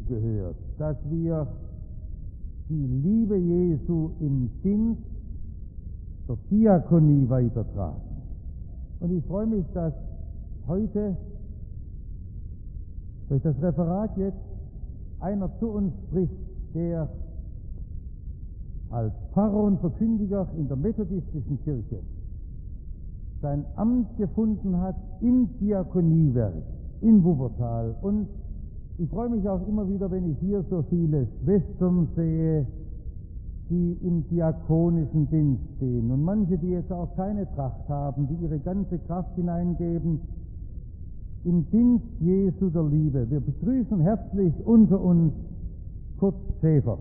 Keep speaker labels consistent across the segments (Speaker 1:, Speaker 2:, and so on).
Speaker 1: gehört, dass wir die Liebe Jesu im Dienst der Diakonie weitertragen. Und ich freue mich, dass heute durch das Referat jetzt einer zu uns spricht, der als Pfarrer und Verkündiger in der methodistischen Kirche sein Amt gefunden hat im Diakoniewerk in Wuppertal. Und ich freue mich auch immer wieder, wenn ich hier so viele Schwestern sehe, die im diakonischen Dienst stehen. Und manche, die jetzt auch keine Tracht haben, die ihre ganze Kraft hineingeben im Dienst Jesu der Liebe. Wir begrüßen herzlich unter uns Kurt Schäfer.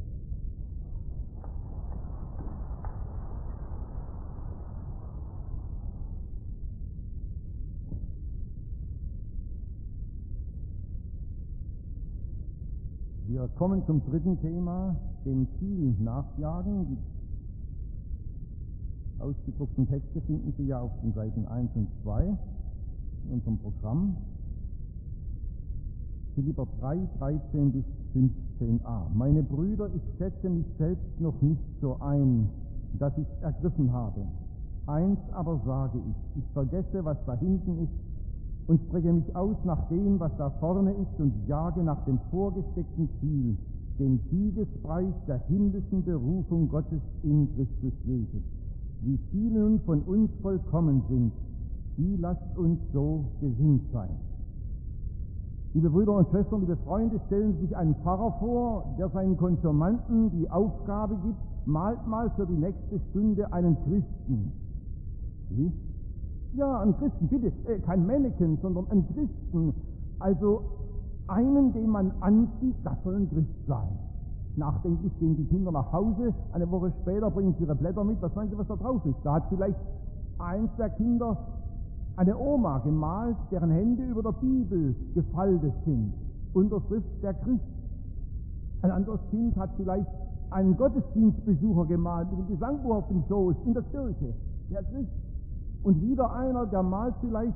Speaker 1: Wir kommen zum dritten Thema, dem Ziel nachjagen. Die ausgedruckten Texte finden Sie ja auf den Seiten 1 und 2 in unserem Programm. Philipper 3, 13 bis 15a. Meine Brüder, ich schätze mich selbst noch nicht so ein, dass ich es ergriffen habe. Eins aber sage ich vergesse, was da hinten ist, und strecke mich aus nach dem, was da vorne ist, und jage nach dem vorgesteckten Ziel, dem Siegespreis der himmlischen Berufung Gottes in Christus Jesus. Wie viele nun von uns vollkommen sind, die lasst uns so gesinnt sein. Liebe Brüder und Schwestern, liebe Freunde, stellen Sie sich einen Pfarrer vor, der seinen Konfirmanden die Aufgabe gibt, malt mal für die nächste Stunde einen Christen. Wie? Ja, einen Christen, bitte, kein Mannequin, sondern einen Christen. Also einen, den man ansieht, das soll ein Christ sein. Nachdenklich gehen die Kinder nach Hause, eine Woche später bringen sie ihre Blätter mit, was meinen Sie, was da drauf ist? Da hat vielleicht eins der Kinder eine Oma gemalt, deren Hände über der Bibel gefaltet sind. Unterschrift der Christ. Ein anderes Kind hat vielleicht einen Gottesdienstbesucher gemalt mit dem Gesangbuch auf dem Schoß in der Kirche. Der Christ. Und wieder einer, der malt vielleicht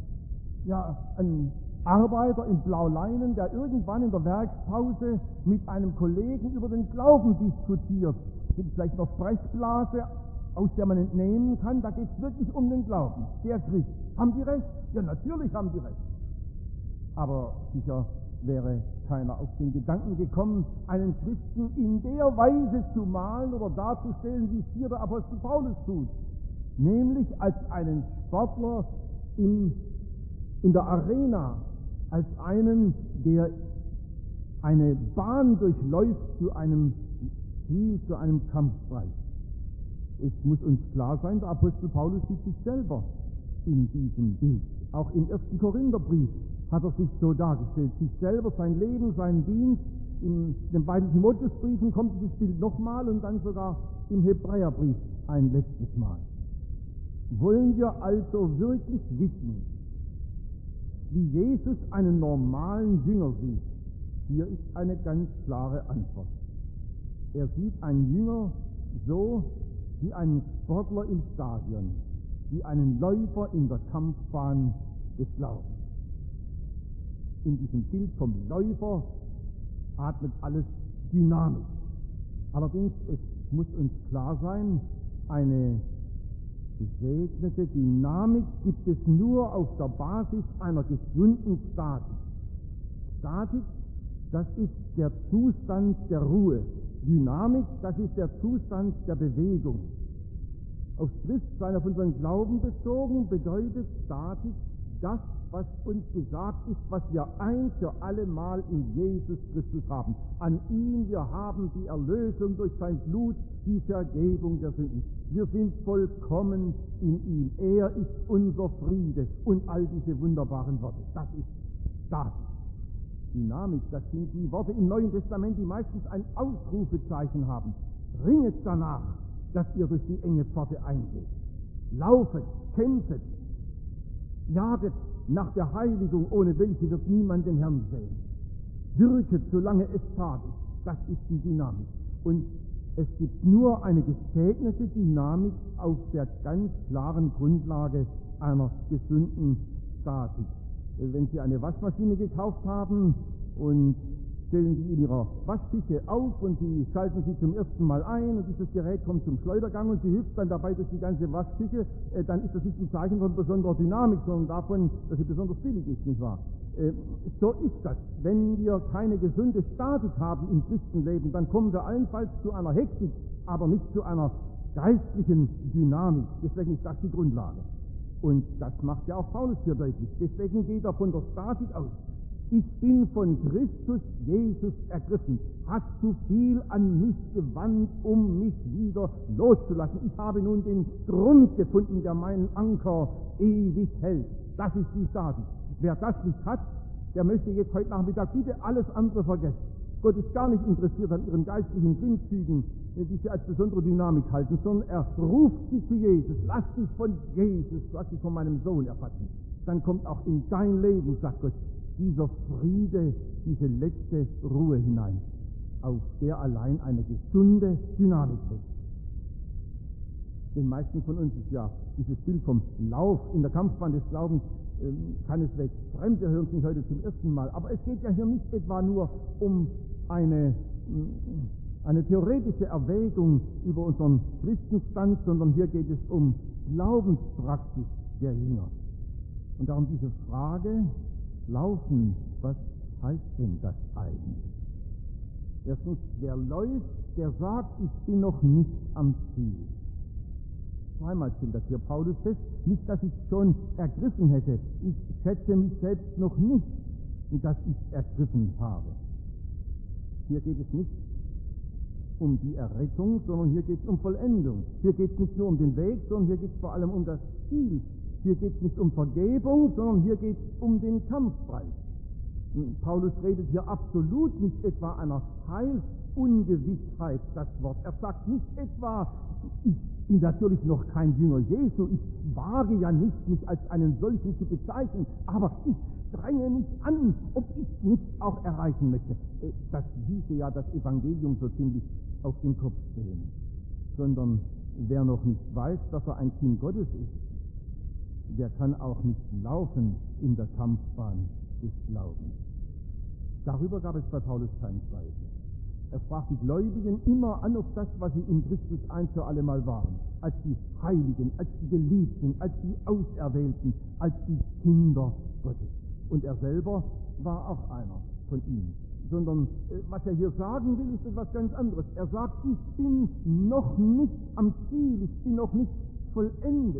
Speaker 1: einen Arbeiter in Blauleinen, der irgendwann in der Werkspause mit einem Kollegen über den Glauben diskutiert. Das ist vielleicht noch Sprechblase, aus der man entnehmen kann, da geht es wirklich um den Glauben. Der Christ. Haben die recht? Ja, natürlich haben die recht. Aber sicher wäre keiner auf den Gedanken gekommen, einen Christen in der Weise zu malen oder darzustellen, wie es hier der Apostel Paulus tut. Nämlich als einen Sportler in der Arena, als einen, der eine Bahn durchläuft zu einem Ziel, zu einem Kampfpreis. Es muss uns klar sein, der Apostel Paulus sieht sich selber in diesem Bild. Auch im 1. Korintherbrief hat er sich so dargestellt, sich selber, sein Leben, seinen Dienst. In den beiden Timotheusbriefen kommt dieses Bild nochmal und dann sogar im Hebräerbrief ein letztes Mal. Wollen wir also wirklich wissen, wie Jesus einen normalen Jünger sieht? Hier ist eine ganz klare Antwort. Er sieht einen Jünger so wie einen Sportler im Stadion, wie einen Läufer in der Kampfbahn des Glaubens. In diesem Bild vom Läufer atmet alles Dynamik. Allerdings, es muss uns klar sein, eine gesegnete Dynamik gibt es nur auf der Basis einer gesunden Statik. Statik, das ist der Zustand der Ruhe. Dynamik, das ist der Zustand der Bewegung. Aufs Christsein, auf unseren Glauben bezogen, bedeutet Statik das, was uns gesagt ist, was wir ein für alle Mal in Jesus Christus haben. An ihm wir haben die Erlösung durch sein Blut, die Vergebung der Sünden. Wir sind vollkommen in ihm. Er ist unser Friede und all diese wunderbaren Worte. Das ist Statik. Dynamik, das sind die Worte im Neuen Testament, die meistens ein Ausrufezeichen haben. Ringet danach, dass ihr durch die enge Pforte eingeht. Laufet, kämpfet, jaget nach der Heiligung, ohne welche wird niemand den Herrn sehen. Wirket, solange es Tag ist. Das ist die Dynamik. Und es gibt nur eine gesegnete Dynamik auf der ganz klaren Grundlage einer gesunden Statik. Wenn Sie eine Waschmaschine gekauft haben und stellen die in ihrer Waschküche auf und sie schalten sie zum ersten Mal ein und dieses Gerät kommt zum Schleudergang und sie hüpft dann dabei durch die ganze Waschküche, dann ist das nicht ein Zeichen von besonderer Dynamik, sondern davon, dass sie besonders billig ist, nicht wahr? So ist das. Wenn wir keine gesunde Statik haben im Christenleben, dann kommen wir allenfalls zu einer Hektik, aber nicht zu einer geistlichen Dynamik. Deswegen ist das die Grundlage. Und das macht ja auch Paulus hier deutlich. Deswegen geht er von der Statik aus. Ich bin von Christus Jesus ergriffen, hat zu viel an mich gewandt, um mich wieder loszulassen. Ich habe nun den Grund gefunden, der meinen Anker ewig hält. Das ist die Statik. Wer das nicht hat, der möchte jetzt heute Nachmittag bitte alles andere vergessen. Gott ist gar nicht interessiert an ihren geistlichen Sindzügen, die sie als besondere Dynamik halten, sondern er ruft sie zu Jesus. Lass dich von Jesus, lass dich von meinem Sohn erfassen. Dann kommt auch in dein Leben, sagt Gott, dieser Friede, diese letzte Ruhe hinein, auf der allein eine gesunde Dynamik ist. Den meisten von uns ist ja dieses Bild vom Lauf in der Kampfbahn des Glaubens keineswegs fremd. Wir hören es nicht heute zum ersten Mal. Aber es geht ja hier nicht etwa nur um eine theoretische Erwägung über unseren Christenstand, sondern hier geht es um Glaubenspraxis der Jünger. Und darum diese Frage, Laufen, was heißt denn das eigentlich? Erstens, wer läuft, der sagt, ich bin noch nicht am Ziel. Zweimal stellt das hier Paulus fest, nicht, dass ich schon ergriffen hätte. Ich schätze mich selbst noch nicht, dass ich ergriffen habe. Hier geht es nicht um die Errettung, sondern hier geht es um Vollendung. Hier geht es nicht nur um den Weg, sondern hier geht es vor allem um das Ziel. Hier geht es nicht um Vergebung, sondern hier geht es um den Kampfpreis. Paulus redet hier absolut nicht etwa einer Heilsungewissheit, das Wort. Er sagt nicht etwa, ich bin natürlich noch kein Jünger Jesu, ich wage ja nicht, mich als einen solchen zu bezeichnen, aber ich strenge mich an, ob ich nicht auch erreichen möchte. Das hieße ja das Evangelium so ziemlich auf den Kopf stellen. Sondern wer noch nicht weiß, dass er ein Kind Gottes ist, der kann auch nicht laufen in der Kampfbahn des Glaubens. Darüber gab es bei Paulus keinen Zweifel. Er sprach die Gläubigen immer an auf das, was sie in Christus ein für alle Mal waren. Als die Heiligen, als die Geliebten, als die Auserwählten, als die Kinder Gottes. Und er selber war auch einer von ihnen. Sondern was er hier sagen will, ist etwas ganz anderes. Er sagt, ich bin noch nicht am Ziel, ich bin noch nicht vollendet.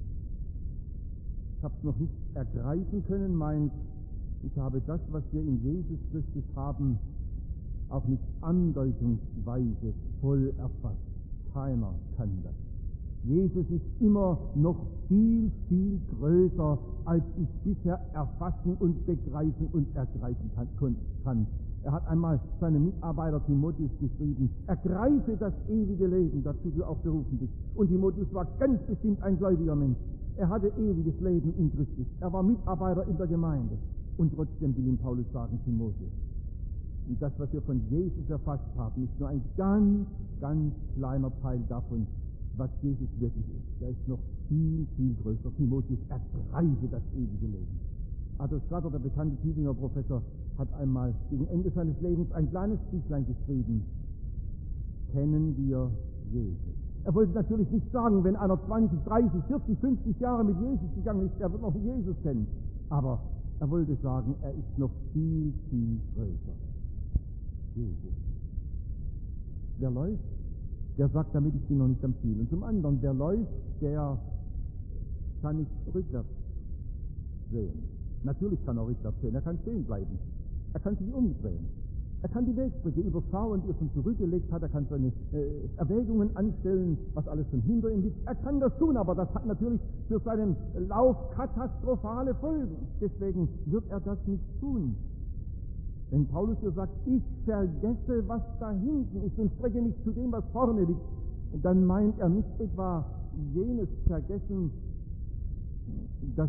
Speaker 1: Ich habe es noch nicht ergreifen können, meint, ich habe das, was wir in Jesus Christus haben, auch nicht andeutungsweise voll erfasst. Keiner kann das. Jesus ist immer noch viel, viel größer, als ich bisher erfassen und begreifen und ergreifen kann. Er hat einmal seinem Mitarbeiter Timotheus geschrieben, ergreife das ewige Leben, dazu du auch berufen bist. Und Timotheus war ganz bestimmt ein gläubiger Mensch. Er hatte ewiges Leben in Christus. Er war Mitarbeiter in der Gemeinde. Und trotzdem will ihm Paulus sagen, Timotheus, und das, was wir von Jesus erfasst haben, ist nur ein ganz, ganz kleiner Teil davon, was Jesus wirklich ist. Der ist noch viel, viel größer. Timotheus, ergreife das ewige Leben. Adolf Schlatter, der bekannte Tübinger Professor, hat einmal gegen Ende seines Lebens ein kleines Büchlein geschrieben. Kennen wir Jesus? Er wollte natürlich nicht sagen, wenn einer 20, 30, 40, 50 Jahre mit Jesus gegangen ist, er wird noch Jesus kennen. Aber er wollte sagen, er ist noch viel, viel größer. Jesus. Wer läuft, der sagt damit, ich bin noch nicht am Ziel. Und zum anderen, wer läuft, der kann nicht rückwärts sehen. Natürlich kann er rückwärts sehen, er kann stehen bleiben. Er kann sich umdrehen. Er kann die Wegstrecke überschauen, die er schon zurückgelegt hat. Er kann seine Erwägungen anstellen, was alles schon hinter ihm liegt. Er kann das tun, aber das hat natürlich für seinen Lauf katastrophale Folgen. Deswegen wird er das nicht tun. Wenn Paulus hier sagt, ich vergesse, was da hinten ist und strecke mich zu dem, was vorne liegt, dann meint er nicht etwa jenes Vergessen, das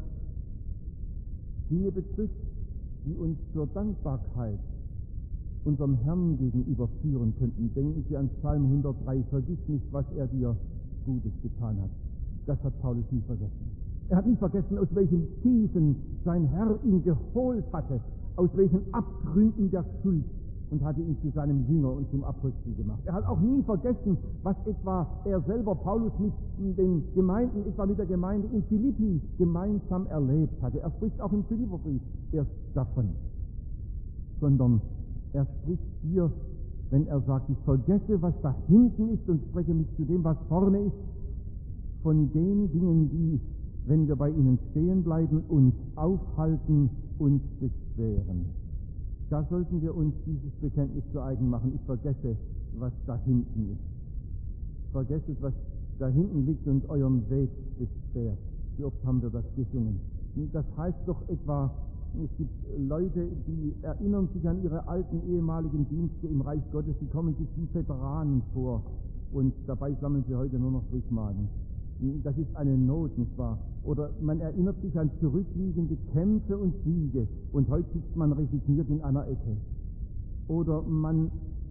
Speaker 1: Dinge betrifft, die uns zur Dankbarkeit unserem Herrn gegenüber führen könnten. Denken Sie an Psalm 103, vergiss nicht, was er dir Gutes getan hat. Das hat Paulus nie vergessen. Er hat nie vergessen, aus welchen Tiefen sein Herr ihn geholt hatte, aus welchen Abgründen der Schuld und hatte ihn zu seinem Jünger und zum Apostel gemacht. Er hat auch nie vergessen, was etwa er selber, Paulus, mit den Gemeinden, etwa mit der Gemeinde in Philippi gemeinsam erlebt hatte. Er spricht auch im Philipperbrief erst davon. Sondern er spricht hier, wenn er sagt, ich vergesse, was da hinten ist und spreche mich zu dem, was vorne ist, von den Dingen, die, wenn wir bei ihnen stehen bleiben, uns aufhalten, uns beschweren. Da sollten wir uns dieses Bekenntnis zu eigen machen. Ich vergesse, was da hinten ist. Vergesset, was da hinten liegt und euren Weg beschwert. Wie oft haben wir das gesungen? Das heißt doch etwa, es gibt Leute, die erinnern sich an ihre alten ehemaligen Dienste im Reich Gottes, die kommen sich wie Veteranen vor und dabei sammeln sie heute nur noch Briefmarken. Das ist eine Not, nicht wahr? Oder man erinnert sich an zurückliegende Kämpfe und Siege und heute sitzt man resigniert in einer Ecke. Oder man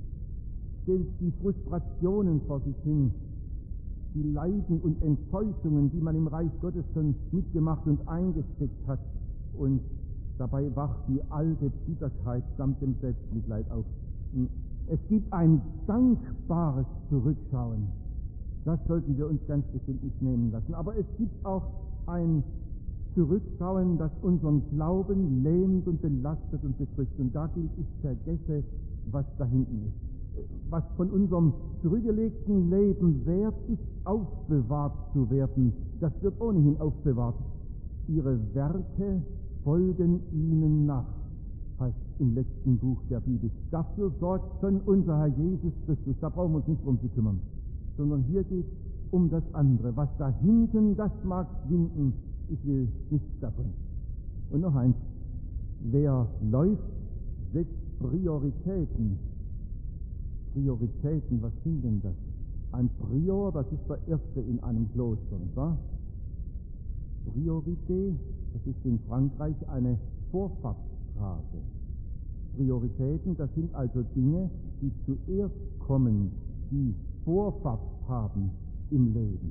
Speaker 1: stellt die Frustrationen vor sich hin, die Leiden und Enttäuschungen, die man im Reich Gottes schon mitgemacht und eingesteckt hat, und dabei wacht die alte Bitterkeit samt dem Selbstmitleid auf. Es gibt ein dankbares Zurückschauen. Das sollten wir uns ganz bestimmt nicht nehmen lassen. Aber es gibt auch ein Zurückschauen, das unseren Glauben lähmt und belastet und bedrückt. Und da gilt, ich vergesse, was da hinten ist. Was von unserem zurückgelegten Leben wert ist, aufbewahrt zu werden, das wird ohnehin aufbewahrt. Ihre Werke folgen ihnen nach, heißt im letzten Buch der Bibel. Dafür sorgt schon unser Herr Jesus Christus. Da brauchen wir uns nicht drum zu kümmern. Sondern hier geht es um das andere. Was da hinten, das mag schwinden. Ich will nichts davon. Und noch eins. Wer läuft, setzt Prioritäten. Prioritäten, was sind denn das? Ein Prior, das ist der Erste in einem Kloster, nicht wahr? Priorité, das ist in Frankreich eine Vorfahrtsstraße. Prioritäten, das sind also Dinge, die zuerst kommen, die Vorfahrt haben im Leben.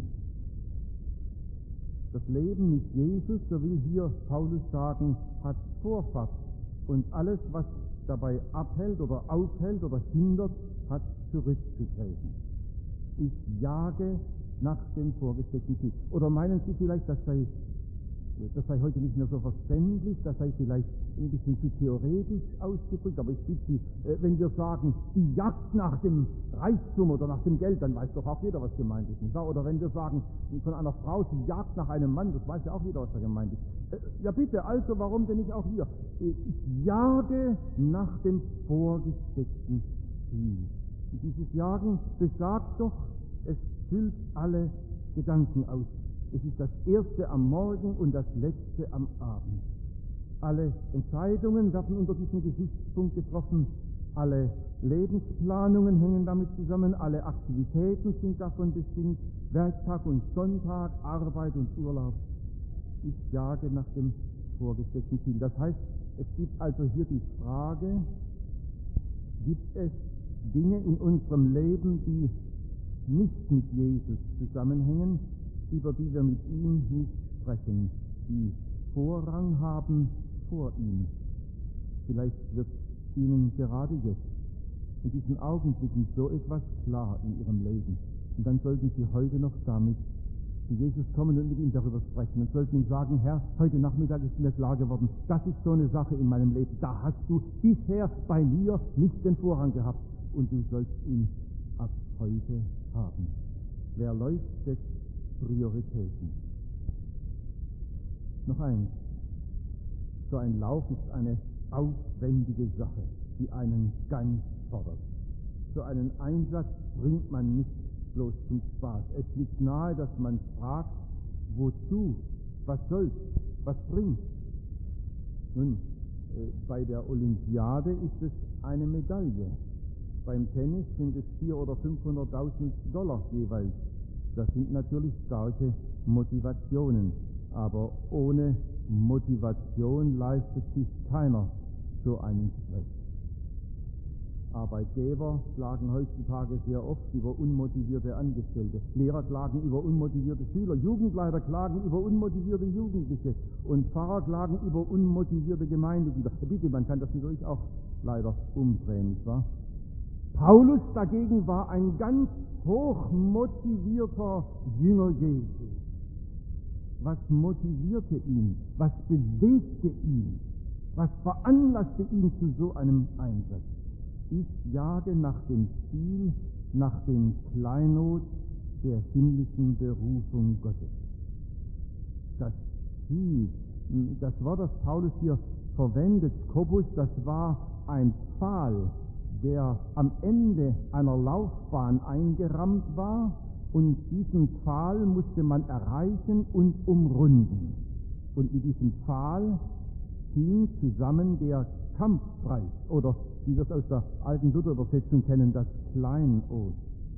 Speaker 1: Das Leben mit Jesus, so will hier Paulus sagen, hat Vorfahrt. Und alles, was dabei abhält oder aufhält oder hindert, hat zurückzutreten. Ich jage nach dem vorgesteckten Ziel. Oder meinen Sie vielleicht, das sei heute nicht mehr so verständlich, das sei vielleicht ein bisschen zu theoretisch ausgedrückt, aber ich bitte Sie, wenn wir sagen, die Jagd nach dem Reichtum oder nach dem Geld, dann weiß doch auch jeder, was gemeint ist, nicht wahr? Oder wenn wir sagen, von einer Frau, die Jagd nach einem Mann, das weiß ja auch jeder, was da gemeint ist. Ja bitte, also warum denn nicht auch hier? Ich jage nach dem vorgesteckten Ziel. Und dieses Jagen besagt doch, es füllt alle Gedanken aus. Es ist das Erste am Morgen und das Letzte am Abend. Alle Entscheidungen werden unter diesem Gesichtspunkt getroffen. Alle Lebensplanungen hängen damit zusammen. Alle Aktivitäten sind davon bestimmt. Werktag und Sonntag, Arbeit und Urlaub. Ich jage nach dem vorgesteckten Ziel. Das heißt, es gibt also hier die Frage, gibt es Dinge in unserem Leben, die nicht mit Jesus zusammenhängen, über die wir mit ihm nicht sprechen, die Vorrang haben vor ihm. Vielleicht wird Ihnen gerade jetzt, in diesen Augenblicken, so etwas klar in Ihrem Leben. Und dann sollten Sie heute noch damit zu Jesus kommen und mit ihm darüber sprechen und sollten ihm sagen, Herr, heute Nachmittag ist mir klar geworden, das ist so eine Sache in meinem Leben. Da hast du bisher bei mir nicht den Vorrang gehabt und du sollst ihn ab heute haben. Wer läuft, setzt Prioritäten. Noch eins. So ein Lauf ist eine aufwendige Sache, die einen ganz fordert. So einen Einsatz bringt man nicht bloß zum Spaß. Es liegt nahe, dass man fragt, wozu, was soll's, was bringt. Nun, bei der Olympiade ist es eine Medaille. Beim Tennis sind es 400.000 oder 500.000 $, jeweils. Das sind natürlich starke Motivationen, aber ohne Motivation leistet sich keiner so einen Stress. Arbeitgeber klagen heutzutage sehr oft über unmotivierte Angestellte. Lehrer klagen über unmotivierte Schüler. Jugendleiter klagen über unmotivierte Jugendliche. Und Pfarrer klagen über unmotivierte Gemeindeglieder. Bitte, man kann das natürlich auch leider umdrehen, nicht wahr? Paulus dagegen war ein ganz hoch motivierter Jünger Jesu. Was motivierte ihn? Was bewegte ihn? Was veranlasste ihn zu so einem Einsatz? Ich jage nach dem Ziel, nach dem Kleinod der himmlischen Berufung Gottes. Das Ziel, das Wort, das Paulus hier verwendet, Skopus, das war ein Pfahl, der am Ende einer Laufbahn eingerammt war, und diesen Pfahl musste man erreichen und umrunden. Und mit diesem Pfahl hing zusammen der Kampfpreis, oder wie wir es aus der alten Luther-Übersetzung kennen, das Kleinod.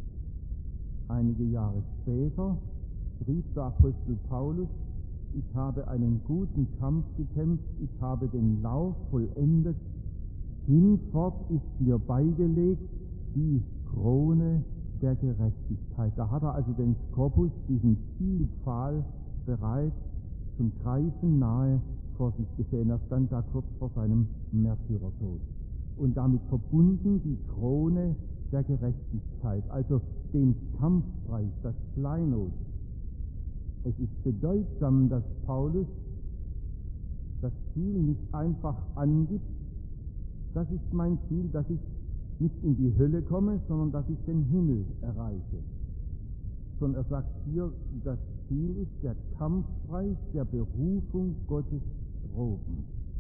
Speaker 1: Einige Jahre später schrieb der Apostel Paulus: Ich habe einen guten Kampf gekämpft, ich habe den Lauf vollendet, hinfort ist mir beigelegt die Krone der Gerechtigkeit. Da hat er also den Skopus, diesen Zielpfahl, bereits zum Greifen nahe vor sich gesehen. Er stand da kurz vor seinem Märtyrertod. Und damit verbunden die Krone der Gerechtigkeit, also den Kampfpreis, das Kleinod. Es ist bedeutsam, dass Paulus das Ziel nicht einfach angibt: Das ist mein Ziel, dass ich nicht in die Hölle komme, sondern dass ich den Himmel erreiche. Sondern er sagt hier, das Ziel ist der Kampfpreis der Berufung Gottes droben.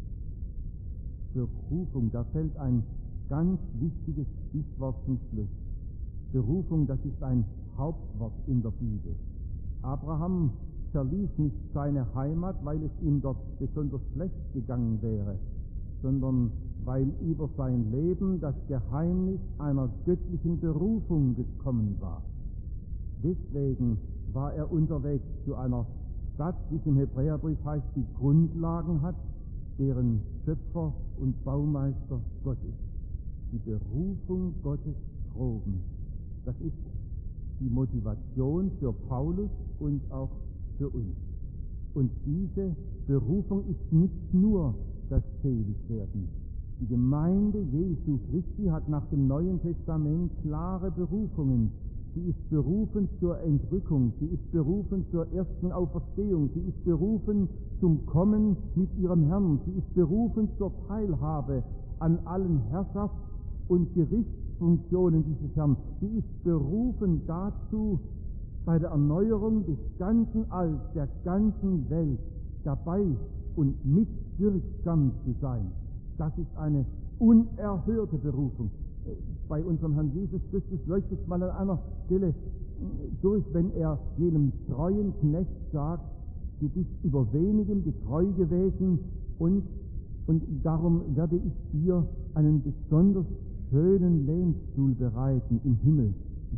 Speaker 1: Berufung, da fällt ein ganz wichtiges Stichwort zum Schluss. Berufung, das ist ein Hauptwort in der Bibel. Abraham verließ nicht seine Heimat, weil es ihm dort besonders schlecht gegangen wäre, sondern weil über sein Leben das Geheimnis einer göttlichen Berufung gekommen war. Deswegen war er unterwegs zu einer Stadt, wie es im Hebräerbrief heißt, die Grundlagen hat, deren Schöpfer und Baumeister Gott ist. Die Berufung Gottes droben. Das ist die Motivation für Paulus und auch für uns. Und diese Berufung ist nicht nur das Seligwerden. Die Gemeinde Jesu Christi hat nach dem Neuen Testament klare Berufungen. Sie ist berufen zur Entrückung, sie ist berufen zur ersten Auferstehung, sie ist berufen zum Kommen mit ihrem Herrn, sie ist berufen zur Teilhabe an allen Herrschafts- und Gerichtsfunktionen dieses Herrn. Sie ist berufen dazu, bei der Erneuerung des ganzen Alls, der ganzen Welt dabei und mitwirksam zu sein. Das ist eine unerhörte Berufung. Bei unserem Herrn Jesus Christus leuchtet man an einer Stelle durch, wenn er jenem treuen Knecht sagt: Du bist über wenigem getreu gewesen, und darum werde ich dir einen besonders schönen Lehnstuhl bereiten im Himmel.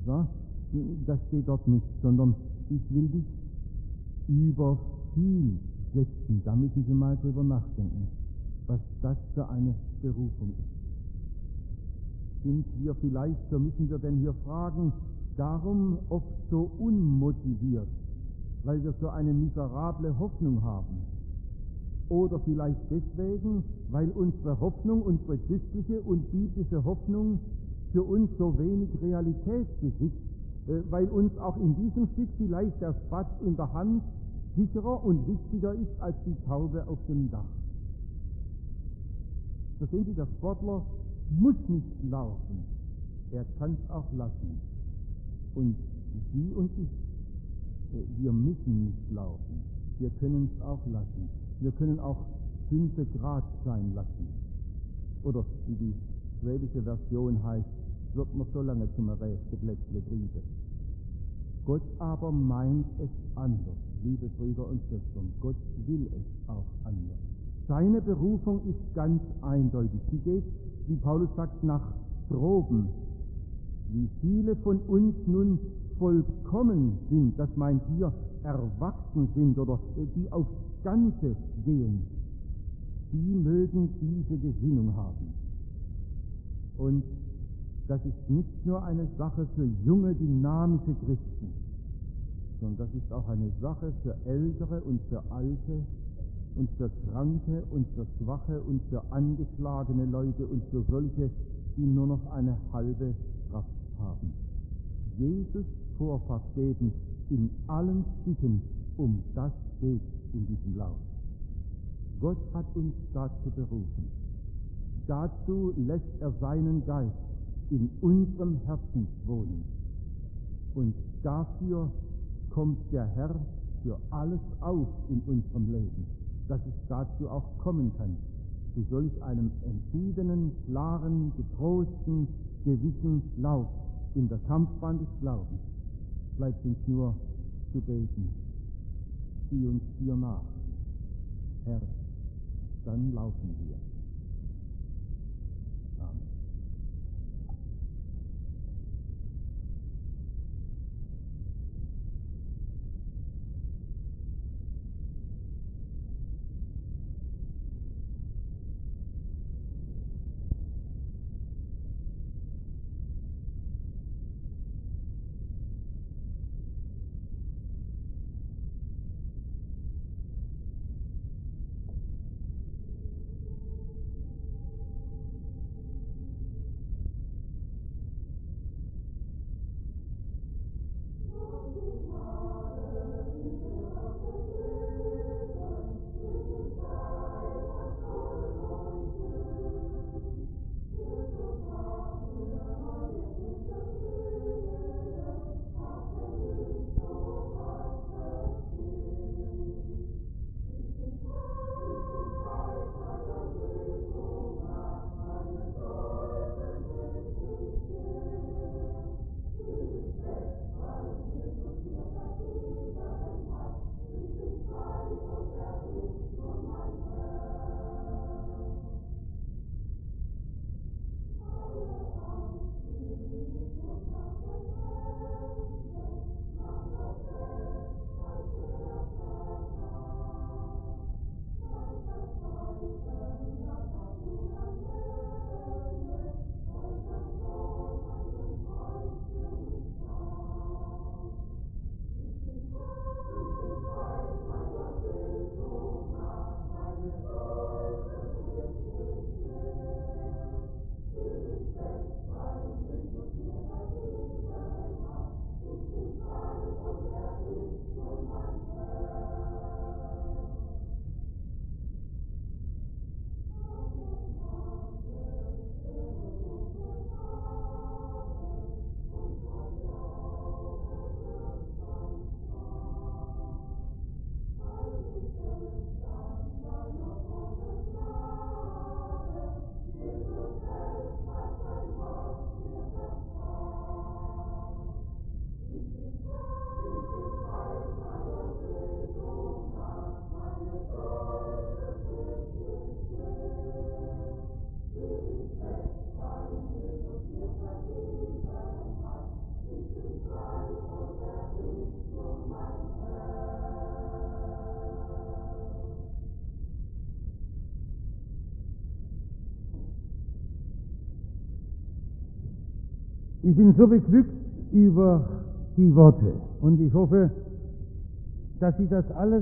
Speaker 1: Das steht dort nicht, sondern ich will dich über viel setzen. Da müssen Sie mal drüber nachdenken, was das für eine Berufung ist. Sind wir vielleicht, so müssen wir denn hier fragen, darum oft so unmotiviert, weil wir so eine miserable Hoffnung haben? Oder vielleicht deswegen, weil unsere Hoffnung, unsere christliche und biblische Hoffnung für uns so wenig Realität besitzt, weil uns auch in diesem Stück vielleicht der Spatz in der Hand sicherer und wichtiger ist als die Taube auf dem Dach. Verstehen Sie, der Sportler muss nicht laufen, er kann es auch lassen. Und Sie und ich, wir müssen nicht laufen, wir können es auch lassen. Wir können auch 5 Grad sein lassen. Oder wie die schwäbische Version heißt, wird man so lange zum rechten Plätzle trieben. Gott aber meint es anders, liebe Brüder und Schwestern. Gott will es auch anders. Seine Berufung ist ganz eindeutig. Sie geht, wie Paulus sagt, nach droben. Wie viele von uns nun vollkommen sind, das meint hier, erwachsen sind oder die aufs Ganze gehen, die mögen diese Gesinnung haben. Und das ist nicht nur eine Sache für junge, dynamische Christen, sondern das ist auch eine Sache für Ältere und für Alte und für Kranke und für Schwache und für angeschlagene Leute und für solche, die nur noch eine halbe Kraft haben. Jesus Vorfahrt geben in allen Stücken, um das geht in diesem Lauf. Gott hat uns dazu berufen. Dazu lässt er seinen Geist in unserem Herzen wohnen. Und dafür kommt der Herr für alles auf in unserem Leben, dass es dazu auch kommen kann, zu solch einem entschiedenen, klaren, getrosten, gewissen Lauf in der Kampfbahn des Glaubens. Bleibt uns nur zu beten. Sieh uns dir nach, Herr, dann laufen wir. Amen. Ich bin so beglückt über die Worte und ich hoffe, dass Sie das alles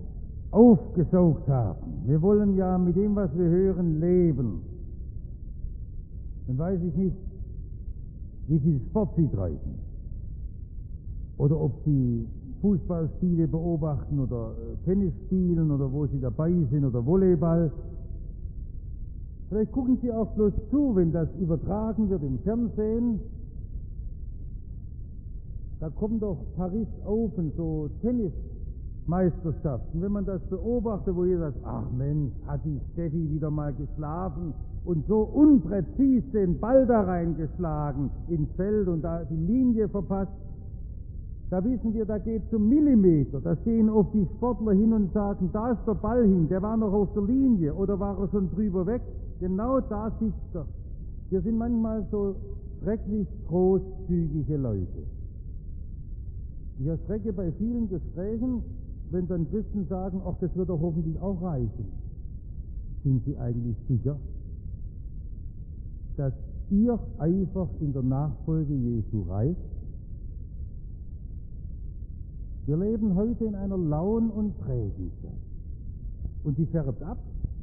Speaker 1: aufgesaugt haben. Wir wollen ja mit dem, was wir hören, leben. Dann weiß ich nicht, wie viel Sport Sie treiben oder ob Sie Fußballspiele beobachten oder Tennis spielen oder wo Sie dabei sind oder Volleyball. Vielleicht gucken Sie auch bloß zu, wenn das übertragen wird im Fernsehen. Da kommt doch Paris Open, so Tennismeisterschaften. Wenn man das beobachtet, wo jeder sagt, ach Mensch, hat die Steffi wieder mal geschlafen und so unpräzis den Ball da reingeschlagen ins Feld und da die Linie verpasst. Da wissen wir, da geht es um Millimeter. Da stehen oft die Sportler hin und sagen, da ist der Ball hin, der war noch auf der Linie oder war er schon drüber weg. Genau da sitzt er. Wir sind manchmal so schrecklich großzügige Leute. Ich erschrecke bei vielen Gesprächen, wenn dann Christen sagen, ach, das wird doch hoffentlich auch reichen. Sind Sie eigentlich sicher? dass ihr Eifer in der Nachfolge Jesu reicht? Wir leben heute in einer lauen und trägen Zeit. Und die färbt ab.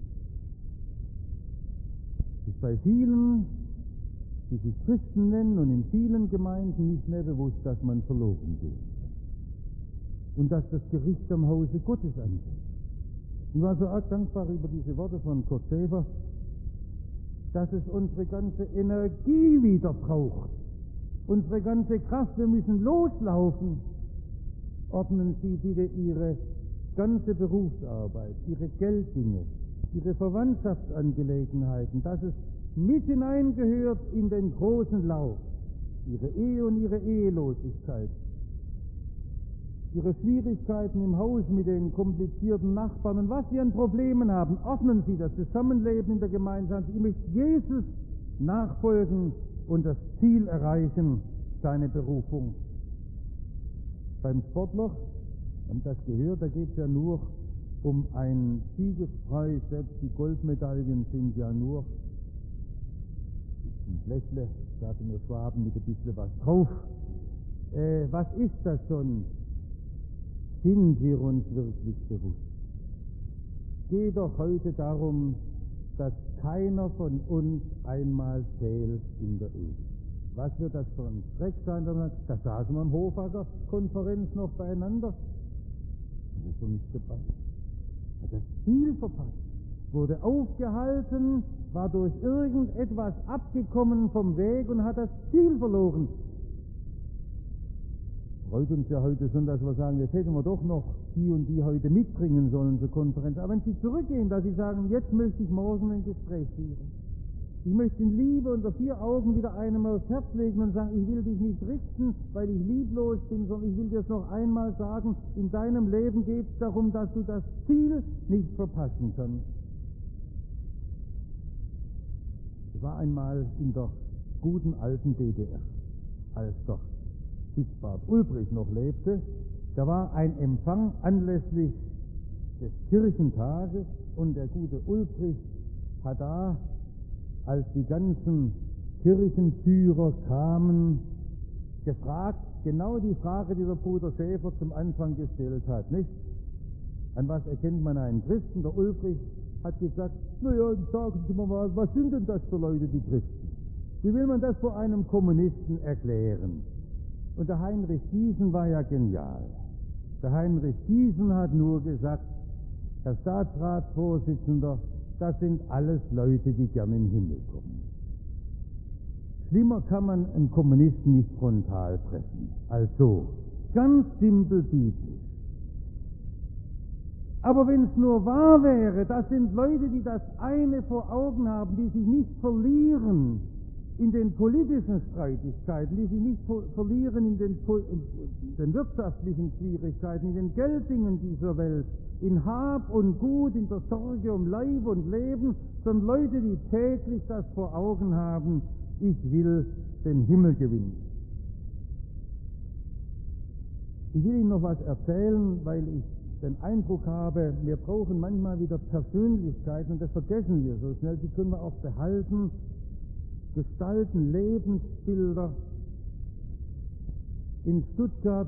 Speaker 1: Es ist bei vielen, die sich Christen nennen und in vielen Gemeinden nicht mehr bewusst, dass man verloren gehen kann. Und dass das Gericht am Hause Gottes anfängt. Ich war so arg dankbar über diese Worte von Kurt Schäfer, dass es unsere ganze Energie wieder braucht. Unsere ganze Kraft, wir müssen loslaufen. Ordnen Sie bitte Ihre ganze Berufsarbeit, Ihre Gelddinge, Ihre Verwandtschaftsangelegenheiten, dass es mit hineingehört in den großen Lauf. Ihre Ehe und Ihre Ehelosigkeit, Ihre Schwierigkeiten im Haus mit den komplizierten Nachbarn und was Sie an Problemen haben, ordnen Sie das Zusammenleben in der Gemeinschaft. Ich möchte Jesus nachfolgen und das Ziel erreichen, seine Berufung. Beim Sportler, wir haben das gehört, da geht es ja nur um einen Siegespreis, selbst die Goldmedaillen sind ja nur ein Blechle, sagen wir Schwaben, mit ein bisschen was drauf. Was ist das schon? Sind wir uns wirklich bewusst? Es geht doch heute darum, dass keiner von uns einmal zählt in der Ehe. Was wird das für ein Schreck sein? Da saßen wir am Hofacker Konferenz noch beieinander. Und das war nicht dabei. Hat das Ziel verpasst, wurde aufgehalten, war durch irgendetwas abgekommen vom Weg und hat das Ziel verloren. Freut uns ja heute schon, dass wir sagen, jetzt hätten wir doch noch die und die heute mitbringen sollen zur Konferenz. Aber wenn Sie zurückgehen, dass Sie sagen, jetzt möchte ich morgen ein Gespräch führen. Ich möchte in Liebe unter 4 Augen wieder einem aufs Herz legen und sagen, ich will dich nicht richten, weil ich lieblos bin, sondern ich will dir es noch einmal sagen, in deinem Leben geht es darum, dass du das Ziel nicht verpassen kannst. Ich war einmal in der guten alten DDR, als der Sigbart Ulbricht noch lebte. Da war ein Empfang anlässlich des Kirchentages und der gute Ulbricht hat da, als die ganzen Kirchenführer kamen, gefragt, genau die Frage, die der Bruder Schäfer zum Anfang gestellt hat, nicht? An was erkennt man einen Christen? Der Ulbricht hat gesagt, naja, sagen Sie mir mal, was sind denn das für Leute, die Christen? Wie will man das vor einem Kommunisten erklären? Und der Heinrich Giesen war ja genial. Der Heinrich Giesen hat nur gesagt, Herr Staatsratsvorsitzender, das sind alles Leute, die gerne in den Himmel kommen. Schlimmer kann man einen Kommunisten nicht frontal treffen. Also, ganz simpel biblisch. Aber wenn es nur wahr wäre, das sind Leute, die das eine vor Augen haben, die sich nicht verlieren in den politischen Streitigkeiten, die sich nicht verlieren in den wirtschaftlichen Schwierigkeiten, in den Gelddingen dieser Welt, in Hab und Gut, in der Sorge um Leib und Leben, sondern Leute, die täglich das vor Augen haben, ich will den Himmel gewinnen. Ich will Ihnen noch was erzählen, weil ich den Eindruck habe, wir brauchen manchmal wieder Persönlichkeiten und das vergessen wir so schnell, die können wir auch behalten, gestalten Lebensbilder. In Stuttgart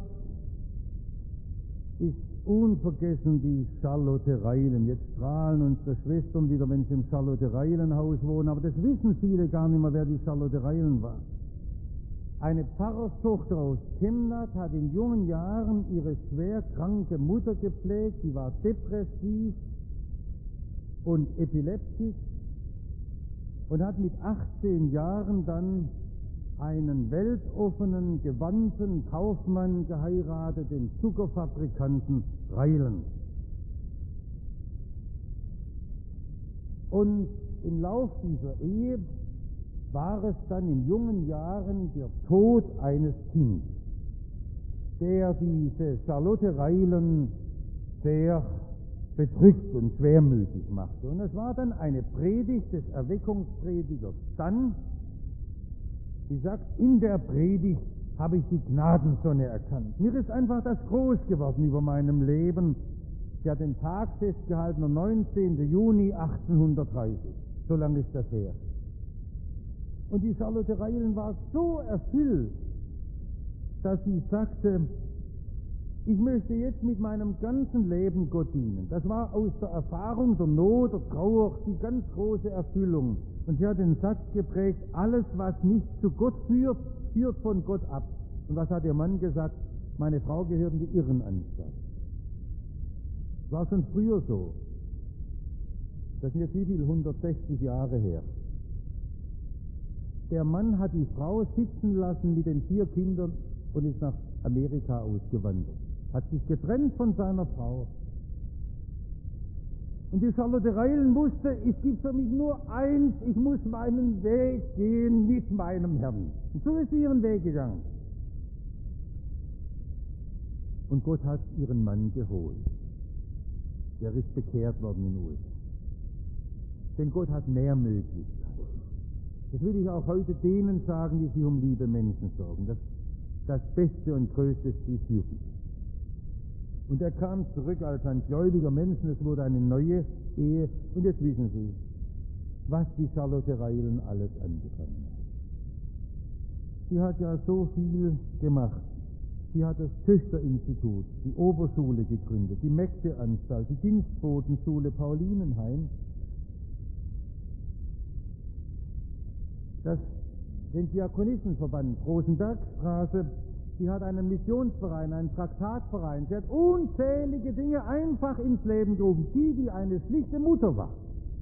Speaker 1: ist unvergessen die Charlotte Reilen. Jetzt strahlen unsere Schwestern wieder, wenn sie im Charlotte Reilen-Haus wohnen, aber das wissen viele gar nicht mehr, wer die Charlotte Reilen war. Eine Pfarrerstochter aus Chemnat hat in jungen Jahren ihre schwer kranke Mutter gepflegt, die war depressiv und epileptisch und hat mit 18 Jahren dann einen weltoffenen, gewandten Kaufmann geheiratet, den Zuckerfabrikanten Reilen. Und im Lauf dieser Ehe war es dann in jungen Jahren der Tod eines Kindes, der diese Charlotte Reilen sehr bedrückt und schwermütig machte. Und es war dann eine Predigt des Erweckungspredigers dann, sie sagt, in der Predigt habe ich die Gnadensonne erkannt. Mir ist einfach das groß geworden über meinem Leben. Sie hat den Tag festgehalten, der 19. Juni 1830. So lange ist das her. Und die Charlotte Reilen war so erfüllt, dass sie sagte, ich möchte jetzt mit meinem ganzen Leben Gott dienen. Das war aus der Erfahrung der Not, der Trauer, die ganz große Erfüllung. Und sie hat den Satz geprägt, alles, was nicht zu Gott führt, führt von Gott ab. Und was hat ihr Mann gesagt? Meine Frau gehört in die Irrenanstalt. Das war schon früher so. Das sind jetzt wie viel? 160 Jahre her. Der Mann hat die Frau sitzen lassen mit den 4 Kindern und ist nach Amerika ausgewandert. Hat sich getrennt von seiner Frau. Und die Charlotte Reilen wusste, es gibt für mich nur eins, ich muss meinen Weg gehen mit meinem Herrn. Und so ist sie ihren Weg gegangen. Und Gott hat ihren Mann geholt. Er ist bekehrt worden in USA. Denn Gott hat mehr Möglichkeiten. Das will ich auch heute denen sagen, die sich um liebe Menschen sorgen. Das Beste und Größte ist die Fürbitte. Und er kam zurück als ein gläubiger Mensch und es wurde eine neue Ehe. Und jetzt wissen Sie, was die Charlotte Reilen alles angefangen hat. Sie hat ja so viel gemacht. Sie hat das Töchterinstitut, die Oberschule gegründet, die Mägdeanstalt, die Dienstbotenschule Paulinenheim. Den Diakonissenverband Rosenbergstraße. Sie hat einen Missionsverein, einen Traktatverein. Sie hat unzählige Dinge einfach ins Leben gerufen. Sie, die eine schlichte Mutter war.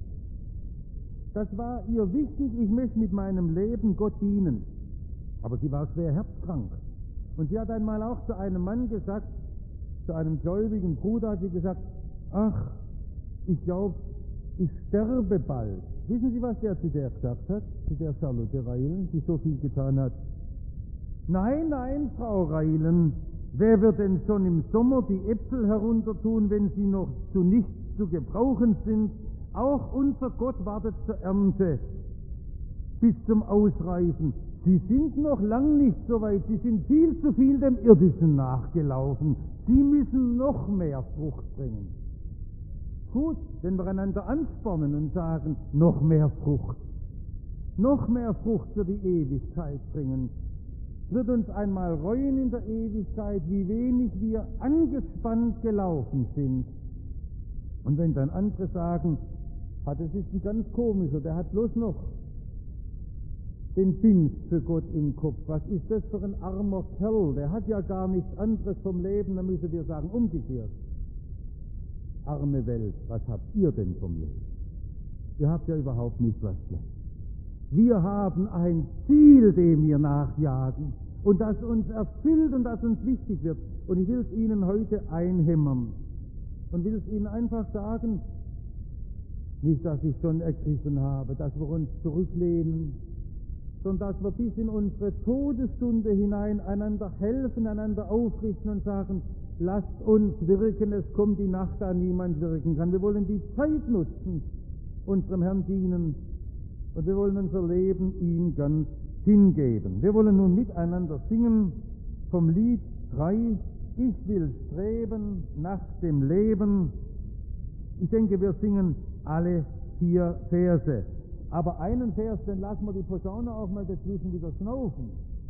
Speaker 1: Das war ihr wichtig, ich möchte mit meinem Leben Gott dienen. Aber sie war schwer herzkrank. Und sie hat einmal auch zu einem Mann gesagt, zu einem gläubigen Bruder hat sie gesagt, ach, ich glaube, ich sterbe bald. Wissen Sie, was der zu der gesagt hat? Zu der Charlotte Reilen, die so viel getan hat. Nein, nein, Frau Reilen, wer wird denn schon im Sommer die Äpfel heruntertun, wenn sie noch zu nichts zu gebrauchen sind? Auch unser Gott wartet zur Ernte bis zum Ausreifen. Sie sind noch lang nicht so weit, Sie sind viel zu viel dem Irdischen nachgelaufen. Sie müssen noch mehr Frucht bringen. Gut, wenn wir einander anspornen und sagen, noch mehr Frucht für die Ewigkeit bringen, wird uns einmal reuen in der Ewigkeit, wie wenig wir angespannt gelaufen sind. Und wenn dann andere sagen, das ist ein ganz komischer, der hat bloß noch den Dienst für Gott im Kopf. Was ist das für ein armer Kerl? Der hat ja gar nichts anderes vom Leben. Dann müssen wir sagen, umgekehrt. Arme Welt, was habt ihr denn vom Leben? Ihr habt ja überhaupt nicht was gleich. Wir haben ein Ziel, dem wir nachjagen und das uns erfüllt und das uns wichtig wird. Und ich will es Ihnen heute einhämmern und will es Ihnen einfach sagen, nicht, dass ich schon ergriffen habe, dass wir uns zurücklehnen, sondern dass wir bis in unsere Todesstunde hinein einander helfen, einander aufrichten und sagen, lasst uns wirken, es kommt die Nacht, da niemand wirken kann. Wir wollen die Zeit nutzen, unserem Herrn dienen und wir wollen unser Leben ihm ganz hingeben. Wir wollen nun miteinander singen vom Lied 3, ich will streben nach dem Leben. Ich denke, wir singen alle 4 Verse. Aber einen Vers, den lassen wir die Posaune auch mal dazwischen wieder schnaufen.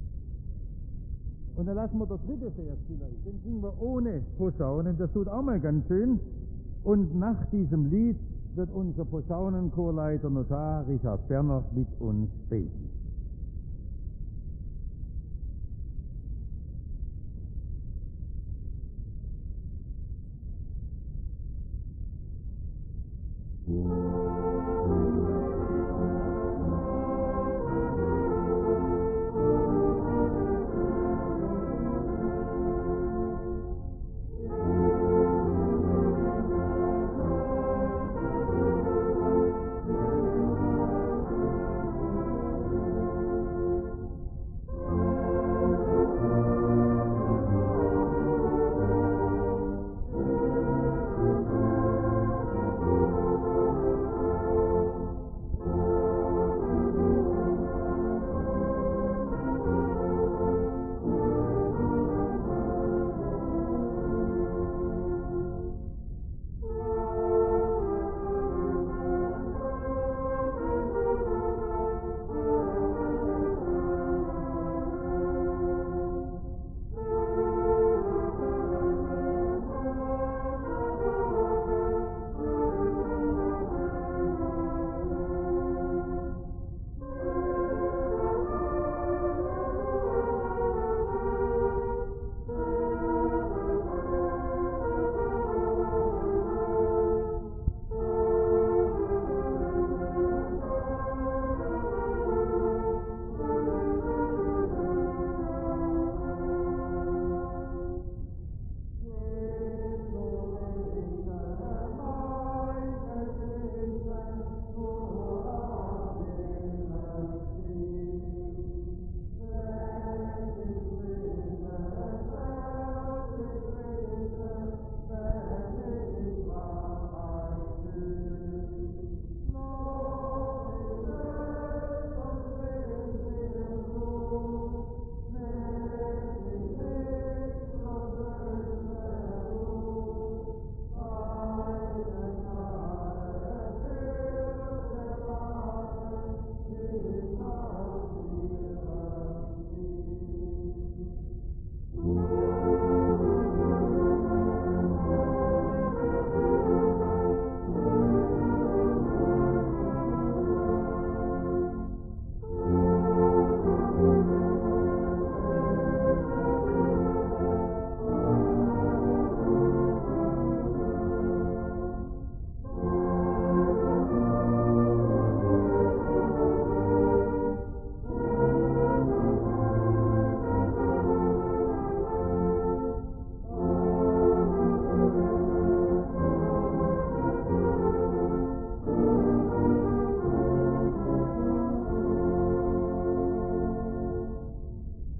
Speaker 1: Und dann lassen wir der 3. Vers vielleicht, den singen wir ohne Posaunen, das tut auch mal ganz schön. Und nach diesem Lied wird unser Posaunenchorleiter Notar Richard Berner mit uns beten.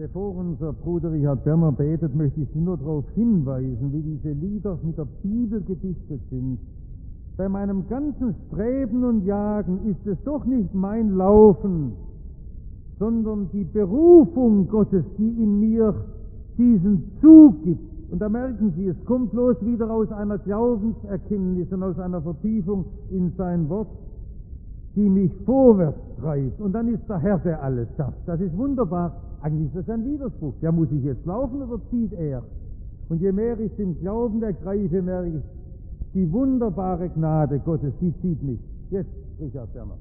Speaker 1: Bevor unser Bruder Richard Berner betet, möchte ich Sie nur darauf hinweisen, wie diese Lieder mit der Bibel gedichtet sind. Bei meinem ganzen Streben und Jagen ist es doch nicht mein Laufen, sondern die Berufung Gottes, die in mir diesen Zug gibt. Und da merken Sie, es kommt bloß wieder aus einer Glaubenserkenntnis und aus einer Vertiefung in sein Wort, die mich vorwärts treibt. Und dann ist der Herr, der alles schafft. Das ist wunderbar. Eigentlich ist das ein Widerspruch. Ja, muss ich jetzt laufen oder zieht er? Und je mehr ich den Glauben ergreife, merke ich, die wunderbare Gnade Gottes, die zieht mich. Jetzt, Richard Berner.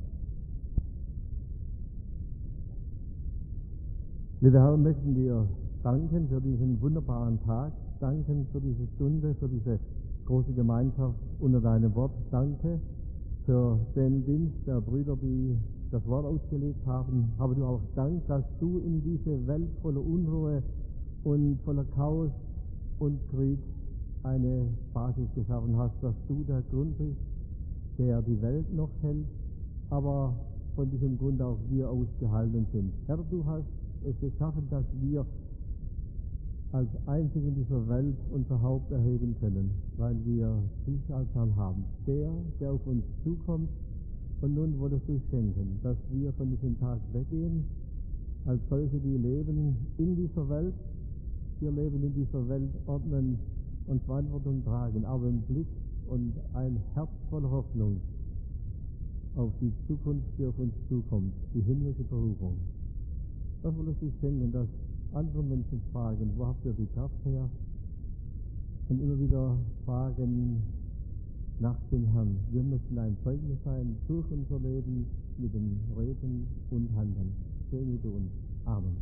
Speaker 2: Lieber Herr, möchten wir danken für diesen wunderbaren Tag, danken für diese Stunde, für diese große Gemeinschaft unter deinem Wort. Danke für den Dienst der Brüder, die das Wort ausgelegt haben. Aber du auch Dank, dass du in diese Welt voller Unruhe und voller Chaos und Krieg eine Basis geschaffen hast, dass du der Grund bist, der die Welt noch hält, aber von diesem Grund auch wir ausgehalten sind. Herr, du hast es geschaffen, dass wir als Einzige in dieser Welt unser Haupt erheben können, weil wir dich als Herrn haben. Der auf uns zukommt, und nun wolltest du schenken, dass wir von diesem Tag weggehen, als solche, die leben in dieser Welt. Wir leben in dieser Welt, ordnen und Verantwortung tragen, aber im Blick und ein Herz voller Hoffnung auf die Zukunft, die auf uns zukommt, die himmlische Berufung. Das wolltest du schenken, dass andere Menschen fragen, wo habt ihr die Kraft her? Und immer wieder fragen nach dem Herrn. Wir möchten ein Zeugnis sein durch unser Leben mit dem Reden und Handeln. Segne du uns. Amen.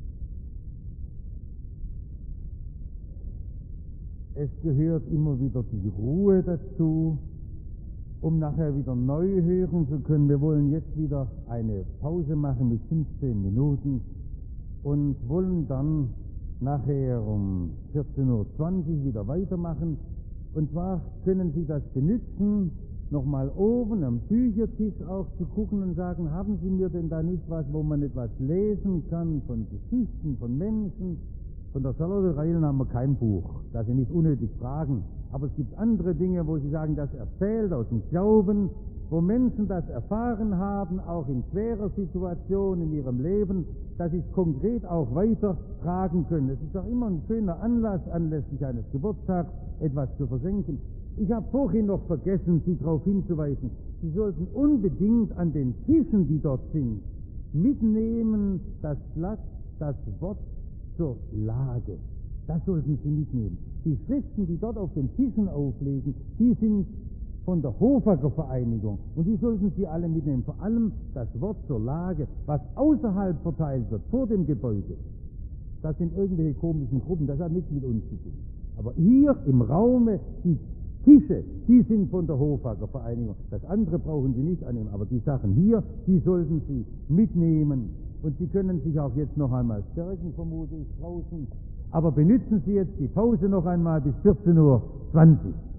Speaker 1: Es gehört immer wieder die Ruhe dazu, um nachher wieder neu hören zu können. Wir wollen jetzt wieder eine Pause machen mit 15 Minuten und wollen dann nachher um 14:20 Uhr wieder weitermachen. Und zwar können Sie das benutzen, nochmal oben am Büchertisch auch zu gucken und sagen, haben Sie mir denn da nicht was, wo man etwas lesen kann von Geschichten, von Menschen? Von der Sallerei haben wir kein Buch, dass Sie nicht unnötig fragen. Aber es gibt andere Dinge, wo Sie sagen, das erzählt aus dem Glauben, wo Menschen das erfahren haben, auch in schwerer Situation in ihrem Leben, dass sie es konkret auch weitertragen können. Es ist auch immer ein schöner Anlass, anlässlich eines Geburtstags etwas zu verschenken. Ich habe vorhin noch vergessen, Sie darauf hinzuweisen, Sie sollten unbedingt an den Tischen, die dort sind, mitnehmen das Blatt, das Wort zur Lage. Das sollten Sie mitnehmen. Die Schriften, die dort auf den Tischen auflegen, die sind von der Hofacker Vereinigung und die sollten Sie alle mitnehmen. Vor allem das Wort zur Lage, was außerhalb verteilt wird, vor dem Gebäude. Das sind irgendwelche komischen Gruppen, das hat nichts mit uns zu tun. Aber hier im Raume, die Tische, die sind von der Hofacker Vereinigung. Das andere brauchen Sie nicht annehmen, aber die Sachen hier, die sollten Sie mitnehmen. Und Sie können sich auch jetzt noch einmal stärken, vermute ich, draußen. Aber benutzen Sie jetzt die Pause noch einmal bis 14:20 Uhr.